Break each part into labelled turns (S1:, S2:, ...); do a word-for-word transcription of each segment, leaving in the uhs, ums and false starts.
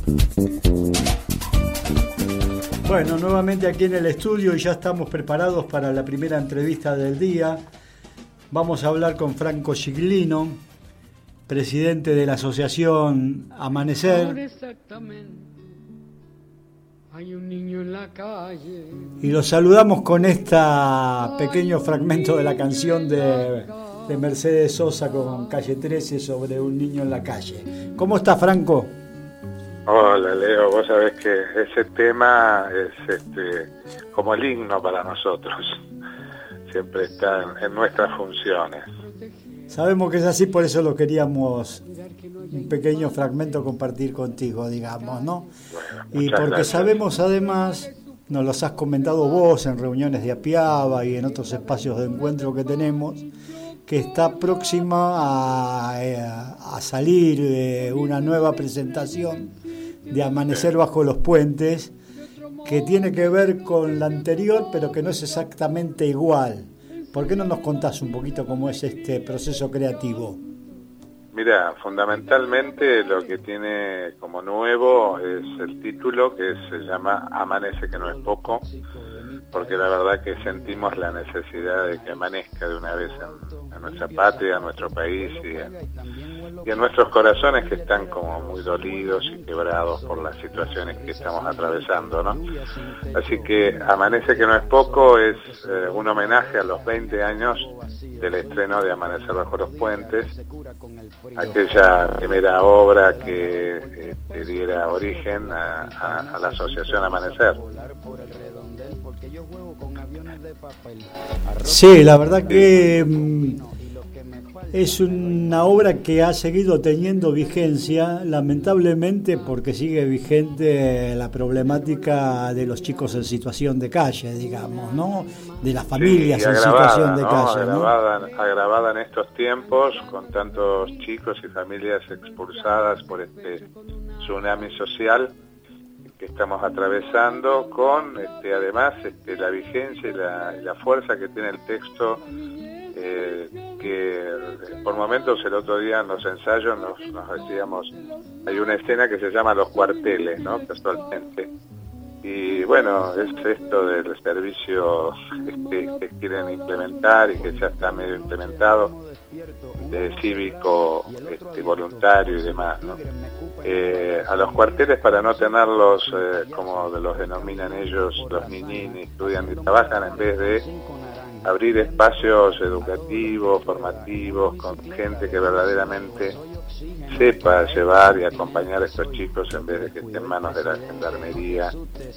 S1: Bueno, nuevamente aquí en el estudio y ya estamos preparados para la primera entrevista del día. Vamos a hablar con Franco Giglino, presidente de la asociación Amanecer.
S2: Exactamente. Hay un niño en la calle.
S1: Y los saludamos con este pequeño fragmento de la canción de, de Mercedes Sosa con Calle trece sobre un niño en la calle. ¿Cómo está, Franco?
S3: Hola, Leo, vos sabés que ese tema es este como el himno para nosotros, siempre está en, en nuestras funciones.
S1: Sabemos que es así, por eso lo queríamos un pequeño fragmento compartir contigo, digamos, ¿no?
S3: Bueno,
S1: y porque
S3: gracias.
S1: Sabemos además, nos los has comentado vos en reuniones de Apiaba y en otros espacios de encuentro que tenemos, que está próxima a, a salir eh, una nueva presentación de Amanecer bajo los puentes, que tiene que ver con la anterior, pero que no es exactamente igual. ¿Por qué no nos contás un poquito cómo es este proceso creativo?
S3: Mira, fundamentalmente lo que tiene como nuevo es el título, que se llama Amanece, que no es poco, porque la verdad que sentimos la necesidad de que amanezca de una vez en, en nuestra patria, en nuestro país y en, y en nuestros corazones que están como muy dolidos y quebrados por las situaciones que estamos atravesando, ¿no? Así que Amanece, que no es poco, es eh, un homenaje a los veinte años del estreno de Amanecer bajo los puentes, aquella primera obra que eh, que diera origen a, a, a la asociación Amanecer.
S1: Sí, la verdad que mm, es una obra que ha seguido teniendo vigencia, lamentablemente porque sigue vigente la problemática de los chicos en situación de calle, digamos, ¿no? De las familias
S3: sí,
S1: en
S3: agravada,
S1: situación de
S3: ¿no?
S1: calle,
S3: agravada,
S1: ¿no?
S3: agravada en estos tiempos, con tantos chicos y familias expulsadas por este tsunami social que estamos atravesando, con este, además este, la vigencia y la, y la fuerza que tiene el texto, eh, que por momentos el otro día en los ensayos nos, nos decíamos, hay una escena que se llama Los Cuarteles, ¿no? Casualmente. Y bueno, es esto del servicio este, que quieren implementar y que ya está medio implementado, de cívico, este, voluntario y demás, ¿no? Eh, a los cuarteles, para no tenerlos, eh, como los denominan ellos, los niñini, estudian y trabajan, en vez de abrir espacios educativos, formativos, con gente que verdaderamente sepa llevar y acompañar a estos chicos, en vez de que esté en manos de la gendarmería,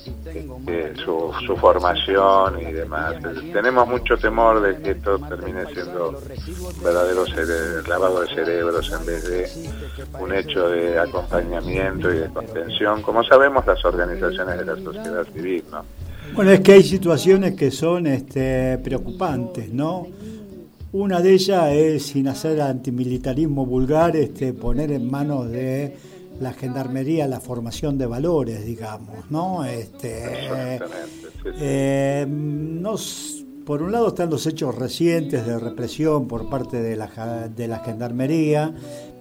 S3: este, su, su formación y demás. Tenemos mucho temor de que esto termine siendo un verdadero cere- lavado de cerebros en vez de un hecho de acompañamiento y de contención, como sabemos las organizaciones de la sociedad civil, ¿no?
S1: Bueno, es que hay situaciones que son este, preocupantes, ¿no? Una de ellas es, sin hacer antimilitarismo vulgar, este, poner en manos de la gendarmería la formación de valores, digamos, ¿no? Este,
S3: sí, sí.
S1: Eh, nos, por un lado están los hechos recientes de represión por parte de la, de la gendarmería,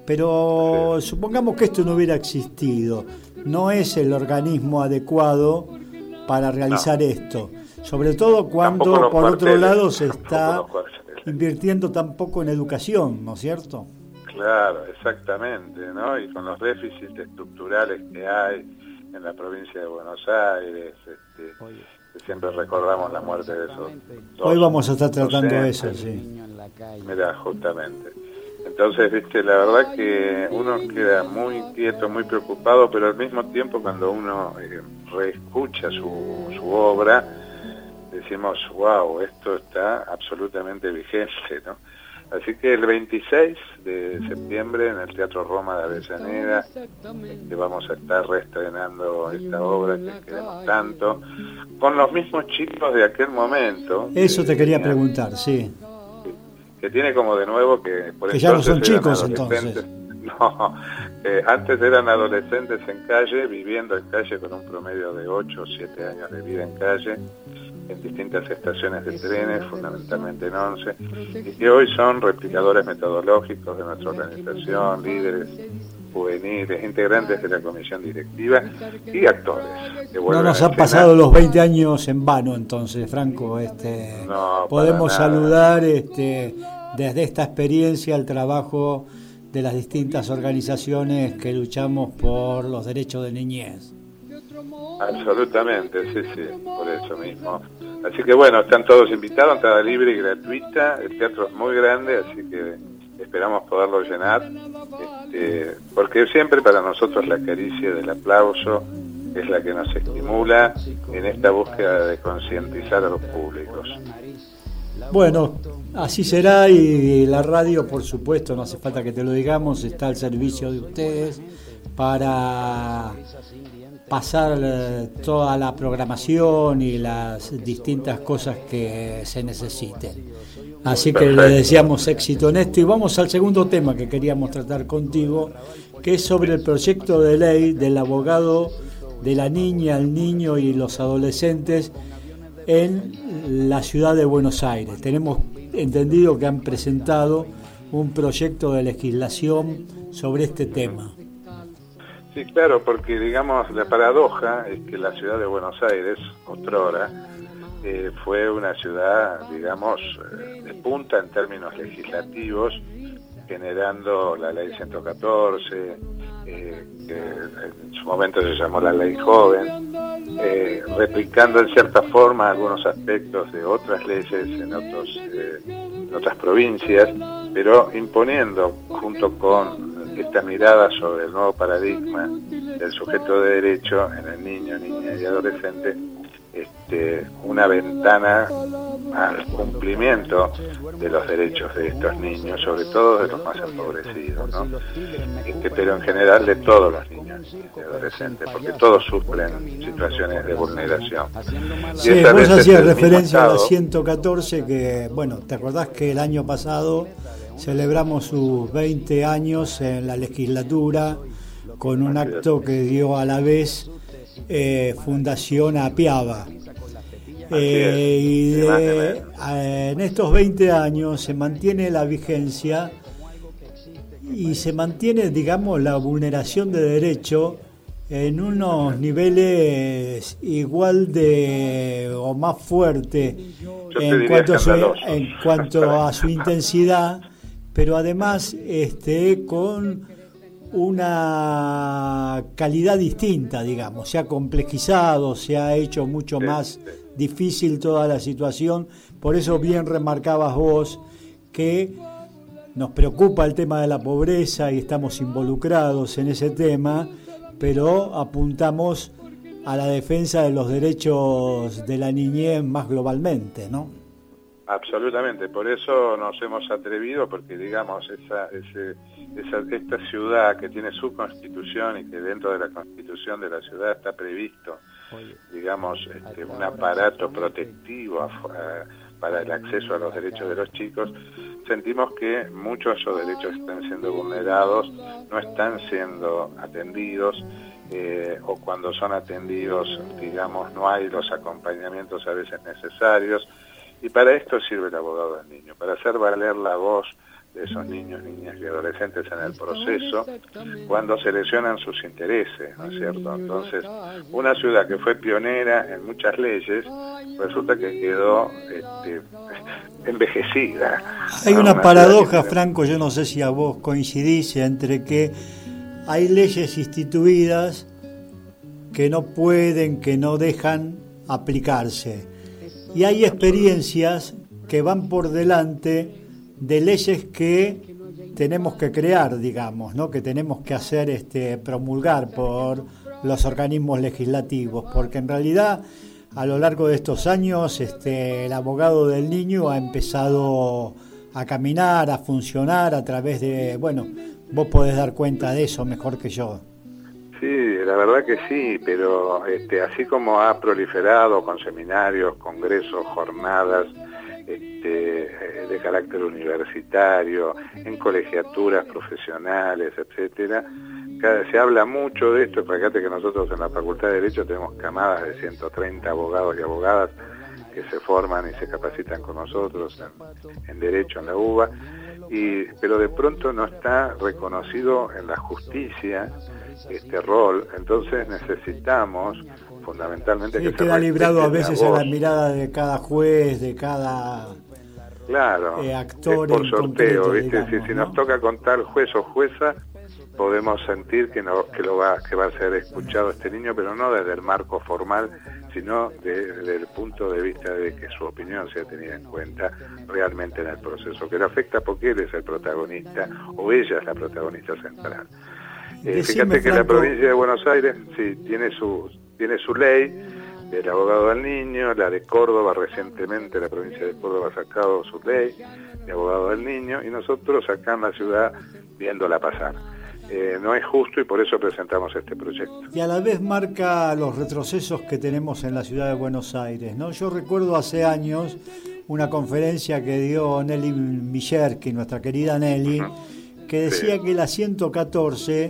S1: pero sí, supongamos que esto no hubiera existido, no es el organismo adecuado para realizar no. esto, sobre todo cuando por cuarteles, otro lado se está invirtiendo tan poco en educación, ¿no es cierto?
S3: Claro, exactamente, ¿no? Y con los déficits estructurales que hay en la provincia de Buenos Aires, este, que siempre recordamos la muerte de esos dos.
S1: Hoy vamos a estar tratando
S3: docentes.
S1: eso, sí.
S3: Mira, justamente. Entonces, viste, la verdad que uno queda muy inquieto, muy preocupado, pero al mismo tiempo cuando uno eh, reescucha su, su obra, decimos, wow, esto está absolutamente vigente, ¿no? Así que el veintiséis de septiembre en el Teatro Roma de Avellaneda, que vamos a estar reestrenando esta obra que queremos tanto, con los mismos chicos de aquel momento.
S1: Eso te quería preguntar, sí.
S3: Que tiene como de nuevo que... Por
S1: que ya no son chicos entonces.
S3: No, eh, antes eran adolescentes en calle, viviendo en calle con un promedio de ocho o siete años de vida en calle, en distintas estaciones de trenes, fundamentalmente en once, y que hoy son replicadores metodológicos de nuestra organización, líderes juveniles, integrantes de la comisión directiva y actores.
S1: No nos han pasado los veinte años en vano, entonces, Franco. Este,
S3: no,
S1: podemos saludar este, desde esta experiencia el trabajo de las distintas organizaciones que luchamos por los derechos de niñez.
S3: Absolutamente, sí, sí, por eso mismo. Así que bueno, están todos invitados, entrada libre y gratuita, el teatro es muy grande, así que esperamos poderlo llenar, este, porque siempre para nosotros la caricia del aplauso es la que nos estimula en esta búsqueda de concientizar a los públicos.
S1: Bueno, así será, y la radio, por supuesto, no hace falta que te lo digamos, está al servicio de ustedes para pasar toda la programación y las distintas cosas que se necesiten. Así que le deseamos éxito en esto y vamos al segundo tema que queríamos tratar contigo, que es sobre el proyecto de ley del abogado de la niña, el niño y los adolescentes en la ciudad de Buenos Aires. Tenemos entendido que han presentado un proyecto de legislación sobre este tema.
S3: Sí, claro, porque digamos la paradoja es que la ciudad de Buenos Aires, otrora, eh, fue una ciudad, digamos, eh, de punta en términos legislativos, generando la ley ciento catorce, eh, que en su momento se llamó la ley joven, eh, replicando en cierta forma algunos aspectos de otras leyes en, otros, eh, en otras provincias, pero imponiendo junto con esta mirada sobre el nuevo paradigma del sujeto de derecho en el niño, niña y adolescente, este, una ventana al cumplimiento de los derechos de estos niños, sobre todo de los más empobrecidos, ¿no? Este, pero en general de todos los niños y adolescentes, porque todos sufren situaciones de vulneración.
S1: Sí, y vos hacías referencia a la ciento catorce, que, bueno, ¿te acordás que el año pasado celebramos sus veinte años en la legislatura con un acto que dio a la vez eh, Fundación Apiaba? Eh, y de, eh, en estos veinte años se mantiene la vigencia y se mantiene, digamos, la vulneración de derecho en unos niveles igual de o más fuerte en cuanto a su, en cuanto a su intensidad, pero además este con una calidad distinta, digamos, se ha complejizado, se ha hecho mucho más difícil toda la situación. Por eso bien remarcabas vos que nos preocupa el tema de la pobreza y estamos involucrados en ese tema, pero apuntamos a la defensa de los derechos de la niñez más globalmente, ¿no?
S3: Absolutamente, por eso nos hemos atrevido, porque digamos, esa, ese, esa, esta ciudad que tiene su constitución y que dentro de la constitución de la ciudad está previsto, digamos, este, un aparato protectivo a, a, para el acceso a los derechos de los chicos, sentimos que muchos de esos derechos están siendo vulnerados, no están siendo atendidos, eh, o cuando son atendidos, digamos, no hay los acompañamientos a veces necesarios. Y para esto sirve el abogado del niño, para hacer valer la voz de esos niños, niñas y adolescentes en el proceso cuando seleccionan sus intereses, ¿no es cierto? Entonces, una ciudad que fue pionera en muchas leyes, resulta que quedó este, envejecida.
S1: Hay una, una paradoja, que... Franco, yo no sé si a vos coincidís, entre que hay leyes instituidas que no pueden, que no dejan aplicarse. Y hay experiencias que van por delante de leyes que tenemos que crear, digamos, ¿no? Que tenemos que hacer este, promulgar por los organismos legislativos, porque en realidad a lo largo de estos años este, el abogado del niño ha empezado a caminar, a funcionar a través de, bueno, vos podés dar cuenta de eso mejor que yo.
S3: Sí, la verdad que sí, pero este, así como ha proliferado con seminarios, congresos, jornadas este, de carácter universitario, en colegiaturas profesionales, etcétera, cada, se habla mucho de esto. Fíjate que nosotros en la Facultad de Derecho tenemos camadas de ciento treinta abogados y abogadas que se forman y se capacitan con nosotros en, en Derecho, en la UBA, y, pero de pronto no está reconocido en la justicia este rol, entonces necesitamos fundamentalmente
S1: sí,
S3: que
S1: queda
S3: se
S1: librado a veces a la
S3: voz.
S1: mirada de cada juez, de cada
S3: claro,
S1: eh, actor
S3: es por
S1: en
S3: sorteo,
S1: concreto,
S3: ¿viste?
S1: digamos,
S3: si, si
S1: ¿no?
S3: nos toca con tal juez o jueza, podemos sentir que no que lo va que va a ser escuchado este niño, pero no desde el marco formal, sino de, desde el punto de vista de que su opinión sea tenida en cuenta realmente en el proceso, que le afecta porque él es el protagonista o ella es la protagonista central. Eh, fíjate que Franco, la provincia de Buenos Aires sí tiene su tiene su ley del abogado del niño, la de Córdoba recientemente la provincia de Córdoba ha sacado su ley de abogado del niño y nosotros acá en la ciudad viéndola pasar. Eh, no es justo y por eso presentamos este proyecto.
S1: Y a la vez marca los retrocesos que tenemos en la ciudad de Buenos Aires, ¿no? Yo recuerdo hace años una conferencia que dio Nelly Millerki, nuestra querida Nelly, uh-huh. que decía sí. que la ciento catorce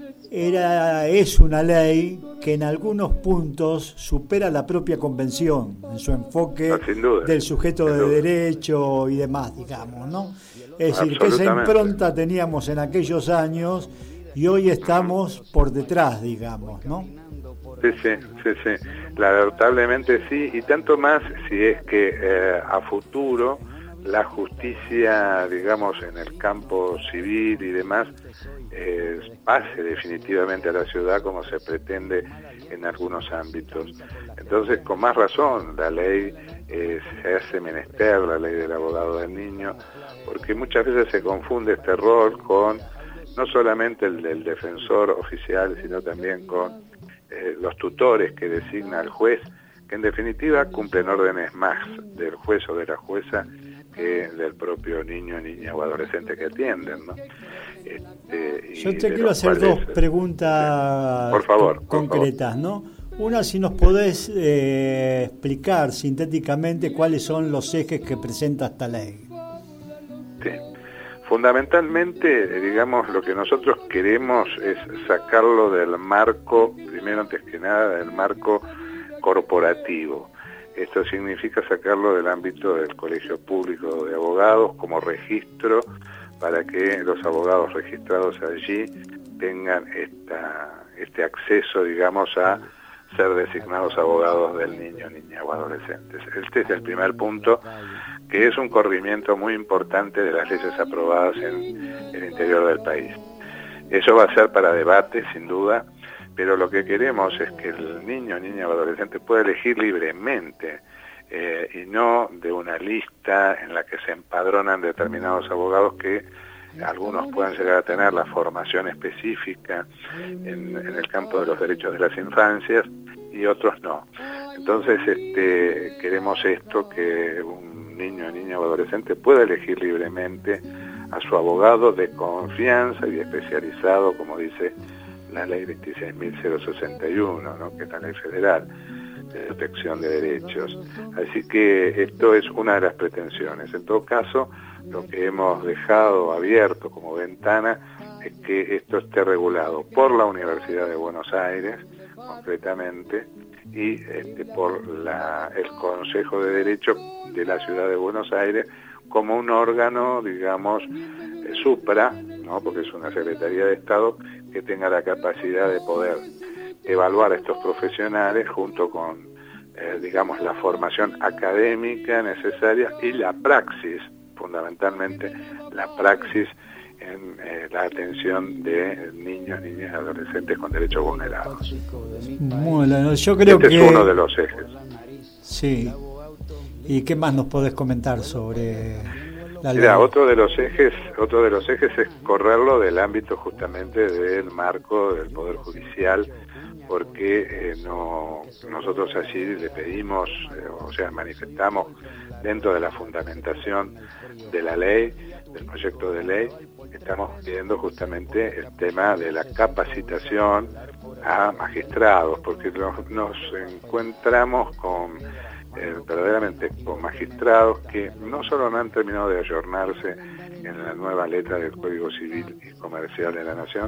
S1: era, es una ley que en algunos puntos supera la propia convención en su enfoque no, sin duda, del sujeto de duda. derecho y demás, digamos, ¿no? Es decir, que esa impronta teníamos en aquellos años y hoy estamos por detrás, digamos, ¿no?
S3: Sí, sí, sí, sí, lamentablemente sí, y tanto más si es que eh, a futuro la justicia, digamos, en el campo civil y demás, eh, pase definitivamente a la ciudad como se pretende en algunos ámbitos. Entonces, con más razón, la ley eh, se hace menester, la ley del abogado del niño, porque muchas veces se confunde este rol con no solamente el del defensor oficial, sino también con eh, los tutores que designa el juez, que en definitiva cumplen órdenes más del juez o de la jueza que del propio niño, niña o adolescente que atienden, ¿no? Este,
S1: Yo te quiero hacer cuales, dos preguntas
S3: por favor, por
S1: concretas,
S3: favor.
S1: ¿no? Una, si nos podés eh, explicar sintéticamente cuáles son los ejes que presenta esta ley.
S3: Sí. Fundamentalmente, digamos, lo que nosotros queremos es sacarlo del marco, primero antes que nada, del marco corporativo. Esto significa sacarlo del ámbito del Colegio Público de Abogados como registro para que los abogados registrados allí tengan esta, este acceso, digamos, a ser designados abogados del niño, niña o adolescentes. Este es el primer punto, que es un corrimiento muy importante de las leyes aprobadas en el interior del país. Eso va a ser para debate, sin duda, pero lo que queremos es que el niño, niña o adolescente pueda elegir libremente eh, y no de una lista en la que se empadronan determinados abogados que algunos puedan llegar a tener la formación específica en, en el campo de los derechos de las infancias y otros no. Entonces este, queremos esto, que un niño, niña o adolescente pueda elegir libremente a su abogado de confianza y especializado, como dice la ley veintiséis mil sesenta y uno, ¿no? Que es la ley federal de protección de derechos. Así que esto es una de las pretensiones. En todo caso, lo que hemos dejado abierto como ventana es que esto esté regulado por la Universidad de Buenos Aires, concretamente, y este, por la, el Consejo de Derecho de la Ciudad de Buenos Aires, como un órgano, digamos, eh, supra, ¿no? Porque es una Secretaría de Estado que tenga la capacidad de poder evaluar a estos profesionales junto con, eh, digamos, la formación académica necesaria y la praxis, fundamentalmente la praxis en eh, la atención de niños, niñas y adolescentes con derechos vulnerados.
S1: Bueno, yo creo
S3: este
S1: que
S3: es uno de los ejes.
S1: Sí. ¿Y qué más nos podés comentar sobre la ley?
S3: Mira, otro de los ejes, otro de los ejes es correrlo del ámbito justamente del marco del Poder Judicial, porque eh, no, nosotros allí le pedimos, eh, o sea, manifestamos dentro de la fundamentación de la ley, del proyecto de ley, estamos pidiendo justamente el tema de la capacitación a magistrados, porque nos, nos encontramos con eh, verdaderamente con magistrados que no solo no han terminado de ayornarse en la nueva letra del Código Civil y Comercial de la Nación,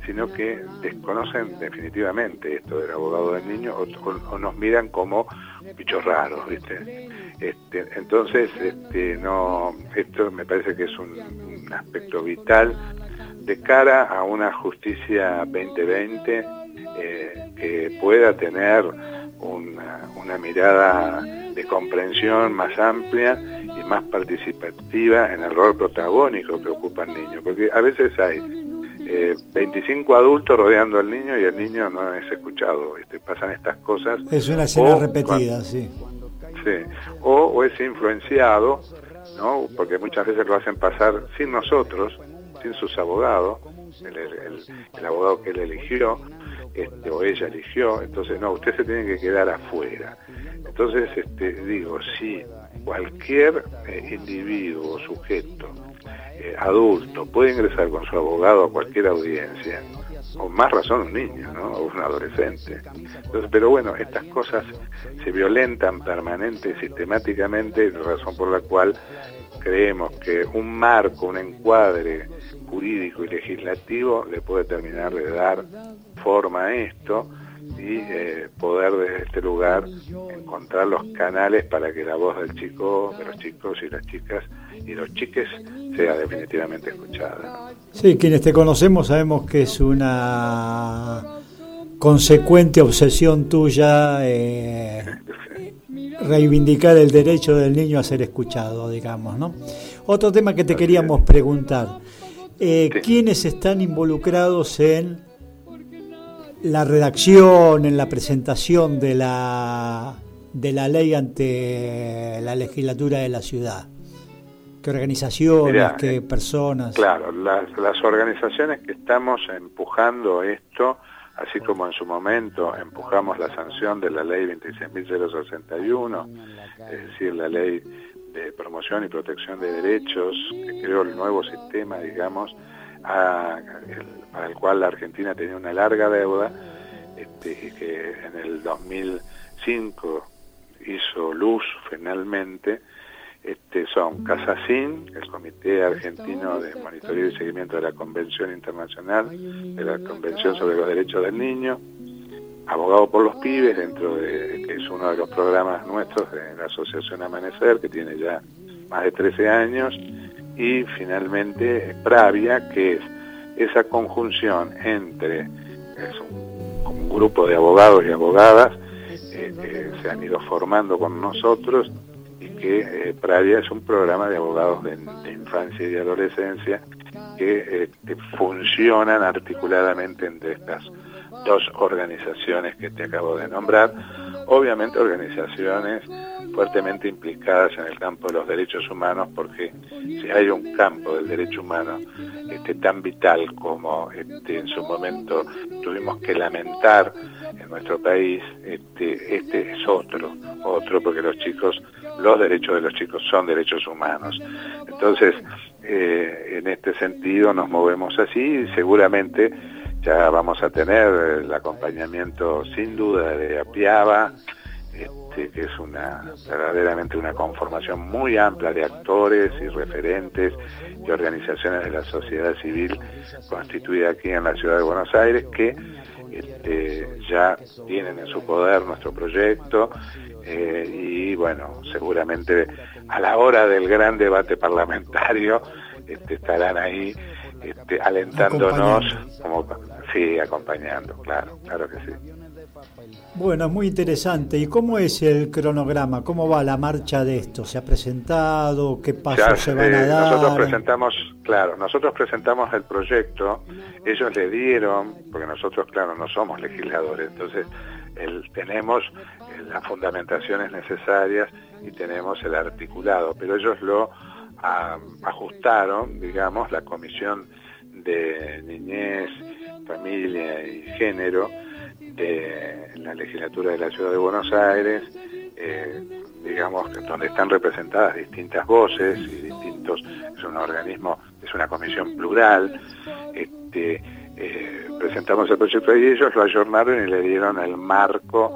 S3: sino que desconocen definitivamente esto del abogado del niño o, o, o nos miran como bichos raros, ¿viste? Este, entonces, este, no, esto me parece que es un, un aspecto vital de cara a una justicia veinte veinte eh, que pueda tener una, una mirada de comprensión más amplia y más participativa en el rol protagónico que ocupa el niño, porque a veces hay eh, veinticinco adultos rodeando al niño y el niño no es escuchado, este, pasan estas cosas.
S1: Es una escena
S3: o,
S1: repetida,
S3: cuando,
S1: sí.
S3: Sí, o, o es influenciado, ¿no? Porque muchas veces lo hacen pasar sin nosotros, sin sus abogados, el, el, el abogado que él eligió, este, o ella eligió, entonces no, usted se tiene que quedar afuera. Entonces, este, digo, si cualquier eh, individuo o sujeto eh, adulto puede ingresar con su abogado a cualquier audiencia, con más razón un niño, ¿no? O un adolescente. Entonces, pero bueno, estas cosas se violentan permanente y sistemáticamente, razón por la cual creemos que un marco, un encuadre jurídico y legislativo le puede terminar de dar forma a esto y eh, poder desde este lugar encontrar los canales para que la voz del chico, de los chicos y las chicas y los chiques sea definitivamente escuchada.
S1: Sí, quienes te conocemos sabemos que es una consecuente obsesión tuya eh, reivindicar el derecho del niño a ser escuchado, digamos, ¿no? Otro tema que te queríamos preguntar, eh,
S3: sí.
S1: ¿quiénes están involucrados en la redacción, en la presentación de la de la ley ante la legislatura de la ciudad? ¿Qué organizaciones,
S3: Mirá,
S1: qué
S3: eh,
S1: personas?
S3: Claro, las, las organizaciones que estamos empujando esto, así como en su momento empujamos la sanción de la ley veintiséis mil sesenta y uno, es decir, la ley de promoción y protección de derechos, que creó el nuevo sistema, digamos, a, el, para el cual la Argentina tenía una larga deuda, este, y que en el dos mil cinco hizo luz finalmente. Este, son CASACIN, el Comité Argentino de Monitoreo y Seguimiento de la Convención Internacional, de la Convención sobre los Derechos del Niño, Abogado por los Pibes, dentro de que es uno de los programas nuestros de la Asociación Amanecer, que tiene ya más de trece años, y finalmente Pravia, que es esa conjunción entre es un, un grupo de abogados y abogadas eh, que se han ido formando con nosotros, y que eh, Pravia es un programa de abogados de, de infancia y de adolescencia que eh, funcionan articuladamente entre estas dos organizaciones que te acabo de nombrar, obviamente organizaciones fuertemente implicadas en el campo de los derechos humanos, porque si hay un campo del derecho humano este, tan vital como este, en su momento tuvimos que lamentar en nuestro país, este, este es otro, otro porque los chicos, los derechos de los chicos son derechos humanos. Entonces, eh, en este sentido nos movemos así y seguramente ya vamos a tener el acompañamiento sin duda de APIABA, este, que es una verdaderamente una conformación muy amplia de actores y referentes y organizaciones de la sociedad civil constituida aquí en la ciudad de Buenos Aires, que este, ya tienen en su poder nuestro proyecto eh, y bueno, seguramente a la hora del gran debate parlamentario este, estarán ahí este, alentándonos, como sí, acompañando, claro, claro que sí.
S1: Bueno, es muy interesante. ¿Y cómo es el cronograma? ¿Cómo va la marcha de esto? ¿Se ha presentado? ¿Qué pasos ya, se van a
S3: eh,
S1: dar?
S3: Nosotros presentamos, claro, nosotros presentamos el proyecto, ellos le dieron, porque nosotros, claro, no somos legisladores, entonces el, tenemos las fundamentaciones necesarias y tenemos el articulado, pero ellos lo a, ajustaron, digamos, la Comisión de Niñez, Familia y Género de la legislatura de la Ciudad de Buenos Aires, eh, digamos, donde están representadas distintas voces y distintos, es un organismo, es una comisión plural, este, eh, presentamos el proyecto y ellos lo ayornaron y le dieron el marco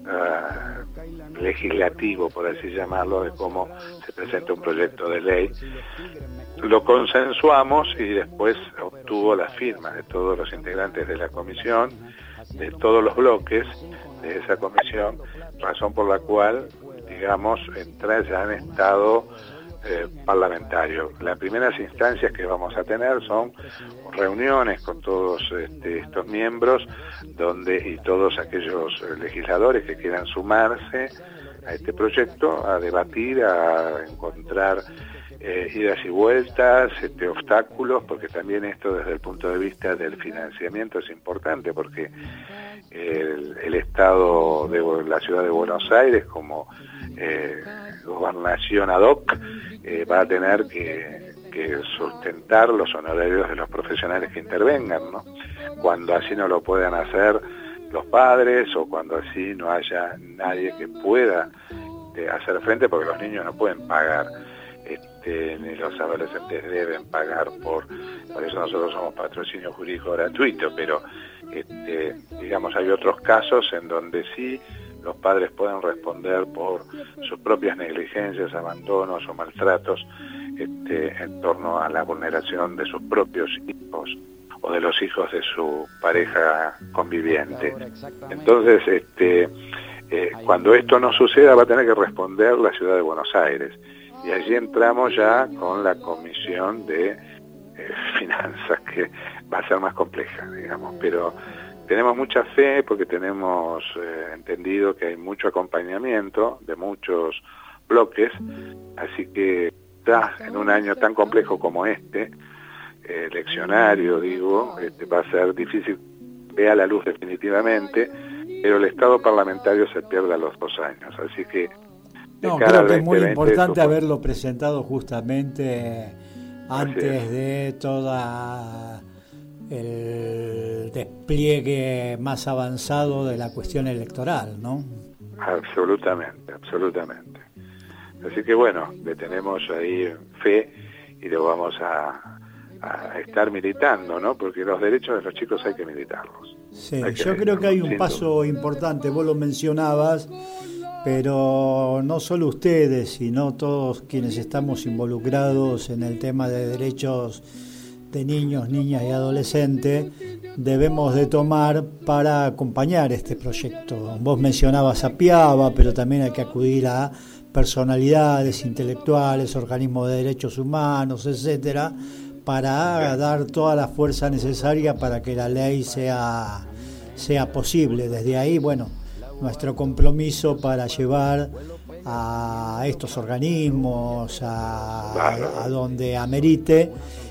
S3: uh, legislativo, por así llamarlo, de cómo se presenta un proyecto de ley lo consensuamos y después obtuvo las firmas de todos los integrantes de la comisión, de todos los bloques de esa comisión, razón por la cual, digamos, entra ya en estado eh, parlamentario. Las primeras instancias que vamos a tener son reuniones con todos este, estos miembros donde y todos aquellos legisladores que quieran sumarse a este proyecto, a debatir, a encontrar eh, idas y vueltas, este, obstáculos, porque también esto desde el punto de vista del financiamiento es importante, porque el, el Estado de la Ciudad de Buenos Aires, como eh, gobernación ad hoc, eh, va a tener que, que sustentar los honorarios de los profesionales que intervengan, ¿no? Cuando así no lo puedan hacer los padres o cuando así no haya nadie que pueda eh, hacer frente, porque los niños no pueden pagar, este, ni los adolescentes deben pagar, por, por eso nosotros somos patrocinio jurídico gratuito, pero este, digamos hay otros casos en donde sí los padres pueden responder por sus propias negligencias, abandonos o maltratos este, en torno a la vulneración de sus propios hijos o de los hijos de su pareja conviviente. Entonces, este, eh, cuando esto no suceda va a tener que responder la Ciudad de Buenos Aires. Y allí entramos ya con la Comisión de eh, Finanzas, que va a ser más compleja, digamos. Pero tenemos mucha fe porque tenemos eh, entendido que hay mucho acompañamiento de muchos bloques, así que ya en un año tan complejo como este, eleccionario, digo, este, va a ser difícil vea la luz definitivamente, pero el estado parlamentario se pierde a los dos años, así que
S1: no, creo que es muy importante haberlo presentado justamente antes de toda el despliegue más avanzado de la cuestión electoral, ¿no?
S3: Absolutamente, absolutamente. Así que bueno, le tenemos ahí fe y lo vamos a a estar militando, ¿no? Porque los derechos de los chicos hay que militarlos.
S1: Sí, que yo creo que hay un paso importante, vos lo mencionabas, pero no solo ustedes, sino todos quienes estamos involucrados en el tema de derechos de niños, niñas y adolescentes, debemos de tomar para acompañar este proyecto. Vos mencionabas a Piaba, pero también hay que acudir a personalidades intelectuales, organismos de derechos humanos, etcétera, para dar toda la fuerza necesaria para que la ley sea, sea posible. Desde ahí, bueno, nuestro compromiso para llevar a estos organismos a, a donde amerite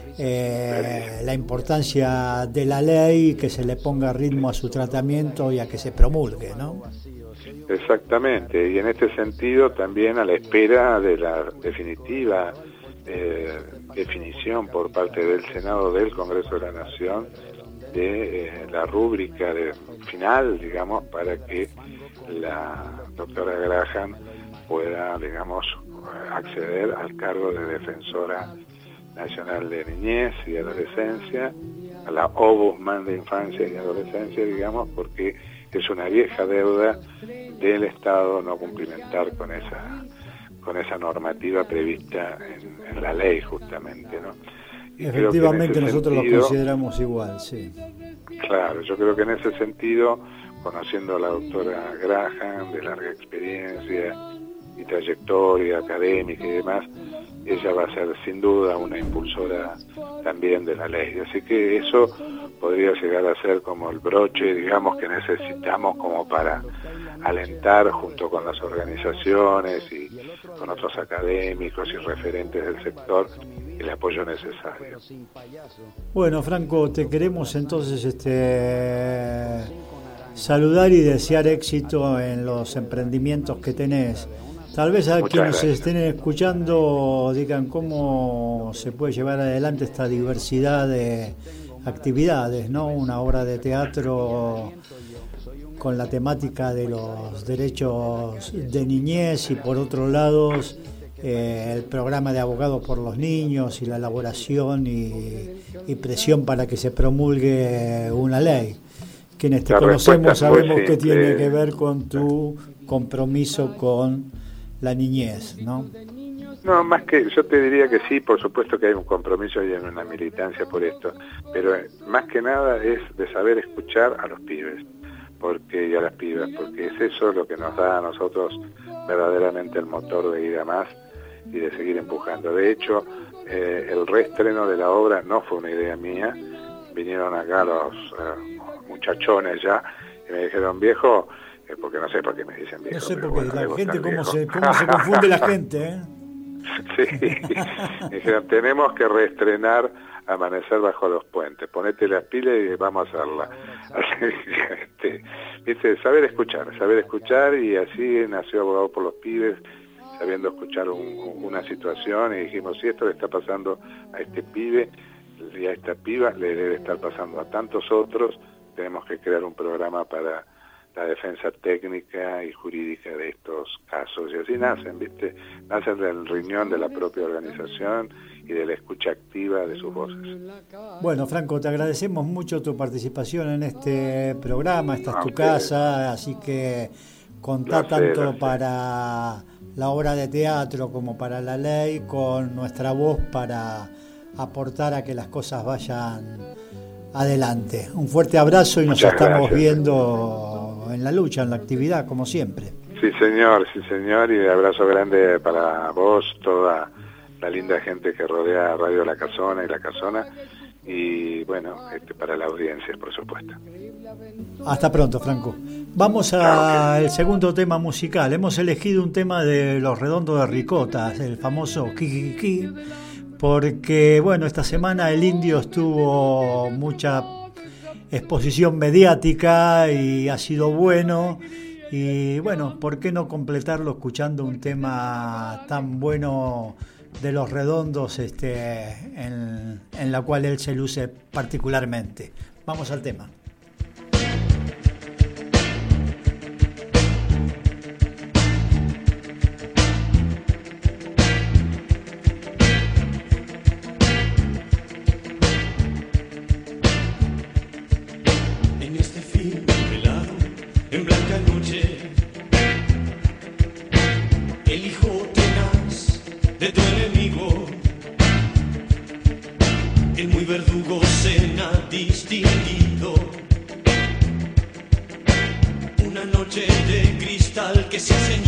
S1: eh, la importancia de la ley, que se le ponga ritmo a su tratamiento y a que se promulgue, ¿no?
S3: Exactamente, y en este sentido también a la espera de la definitiva Eh, definición por parte del Senado del Congreso de la Nación de eh, la rúbrica de, final, digamos, para que la doctora Graham pueda, digamos, acceder al cargo de Defensora Nacional de Niñez y Adolescencia, a la Ombudsman de Infancia y Adolescencia, digamos, porque es una vieja deuda del Estado no cumplimentar con esa con esa normativa prevista en, en la ley, justamente, ¿no?
S1: Y efectivamente nosotros sentido, lo consideramos igual, sí.
S3: Claro, yo creo que en ese sentido, conociendo a la doctora Graham, de larga experiencia y trayectoria académica y demás, ella va a ser sin duda una impulsora también de la ley. Así que eso podría llegar a ser como el broche, digamos, que necesitamos como para alentar junto con las organizaciones y con otros académicos y referentes del sector el apoyo necesario.
S1: Bueno, Franco, te queremos entonces este saludar y desear éxito en los emprendimientos que tenés. Tal vez a quienes nos estén escuchando digan cómo se puede llevar adelante esta diversidad de actividades, ¿no? Una obra de teatro con la temática de los derechos de niñez y por otro lado eh, el programa de abogados por los niños y la elaboración y, y presión para que se promulgue una ley. Quienes te la conocemos sabemos que tiene que ver con tu compromiso con la niñez, ¿no?
S3: No, más que, yo te diría que sí, por supuesto que hay un compromiso y hay una militancia por esto, pero más que nada es de saber escuchar a los pibes porque y a las pibas, porque es eso lo que nos da a nosotros verdaderamente el motor de ir a más y de seguir empujando. De hecho, eh, el reestreno de la obra no fue una idea mía, vinieron acá los eh, muchachones ya y me dijeron, viejo, eh, porque no sé por qué me dicen viejo.
S1: No sé por qué,
S3: bueno,
S1: la gente, cómo se, cómo se confunde la gente, ¿eh?
S3: Sí, me dijeron, tenemos que reestrenar Amanecer bajo los puentes, ponete las pilas y vamos a hacerla. Así que, este, ¿viste? Saber escuchar, saber escuchar, y así nació Abogado por los Pibes, sabiendo escuchar un, una situación, y dijimos, si esto le está pasando a este pibe y a esta piba, le debe estar pasando a tantos otros, tenemos que crear un programa para la defensa técnica y jurídica de estos casos, y así nacen, ¿viste? Nacen del riñón de la propia organización y de la escucha activa de sus voces.
S1: Bueno, Franco, te agradecemos mucho tu participación en este programa, esta es tu
S3: okay.
S1: casa, así que contá
S3: Placer,
S1: tanto para la obra de teatro como para la ley, con nuestra voz para aportar a que las cosas vayan adelante. Un fuerte abrazo y nos
S3: Muchas
S1: estamos
S3: gracias.
S1: viendo en la lucha, en la actividad, como siempre.
S3: Sí, señor, sí, señor, y un abrazo grande para vos, toda la linda gente que rodea Radio La Casona y La Casona, y bueno, este, para la audiencia, por supuesto.
S1: Hasta pronto, Franco. Vamos al segundo tema musical. Hemos elegido un tema de Los Redondos de Ricota, el famoso Kikiki, porque, bueno, esta semana el Indio estuvo mucha exposición mediática y ha sido bueno, y bueno, ¿por qué no completarlo escuchando un tema tan bueno de Los Redondos, este, en, en la cual él se luce particularmente? Vamos al tema.
S4: Una noche de cristal que se hace